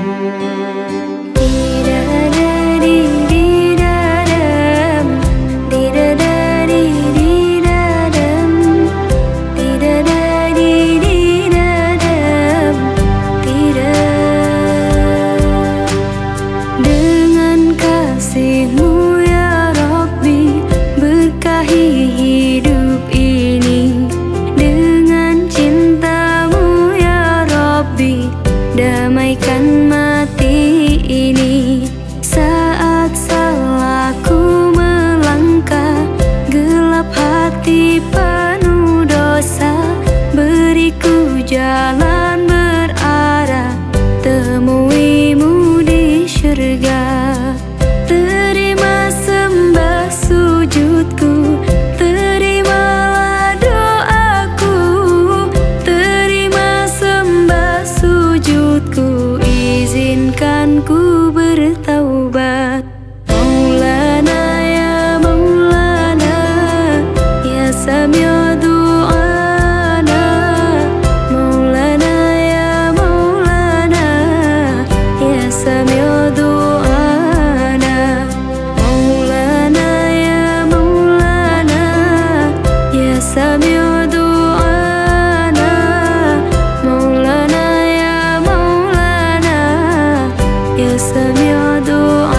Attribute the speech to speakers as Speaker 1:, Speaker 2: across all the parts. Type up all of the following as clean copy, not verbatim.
Speaker 1: Damaikan mati ini saat salahku melangkah, gelap hati penuh dosa. Beriku jalan berarah, temuimu di syurga. Terima sembah sujudku, terimalah doaku. Terima sembah sujudku, izinkan ku bertaubat. Maulana ya Maulana, ya Sami'u du'ana. Maulana ya Maulana, ya Sami'u du'ana. Maulana ya Maulana, ya Sami'u du'ana. Maulana ya Maulana, ya Sami'u du'ana.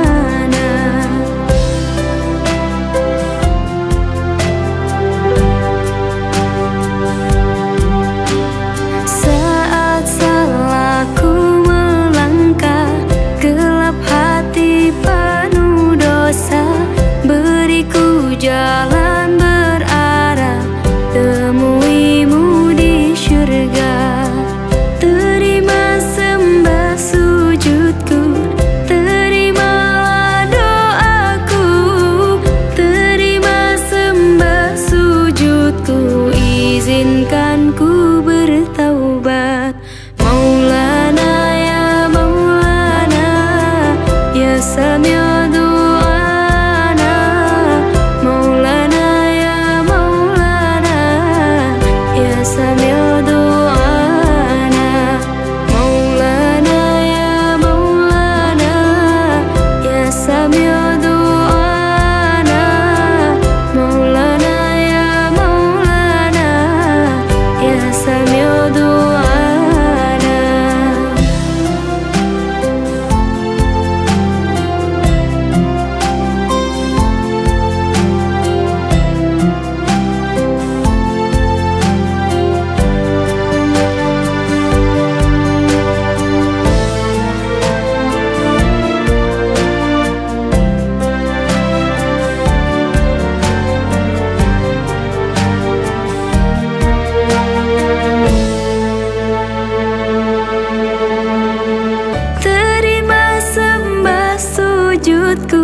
Speaker 1: Saat salahku melangkah, gelap hati penuh dosa. Beriku jalan berarah, temuimu di syurga. Terima sembah sujudku, terimalah doaku. Terima sembah sujudku, izinkan ku bertaubat. Maulana ya Maulana, ya Sami'u du'ana. Maulana ya Maulana, ya Sami'u du'ana. Maulana ya Maulana, ya Sami'u du'ana. Maulana ya Maulana, ya Sami'u du'ana. Terima sembah sujudku,